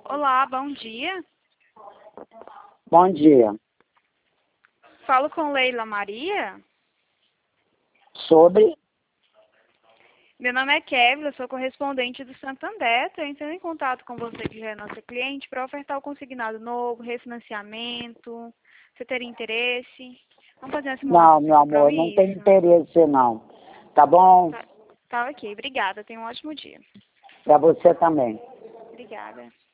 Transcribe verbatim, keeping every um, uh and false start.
Olá, bom dia. Bom dia. Falo com Leila Maria. Sobre? Meu nome é Kevin, eu sou correspondente do Santander. Estou entrando em contato com você, que já é nossa cliente, para ofertar o consignado novo, refinanciamento. Você teria interesse? Vamos fazer uma Não, simulação sem meu amor, não tem compromisso? interesse não. Tá bom? Tá, tá ok, obrigada. Tenha um ótimo dia. Pra você também. Obrigada.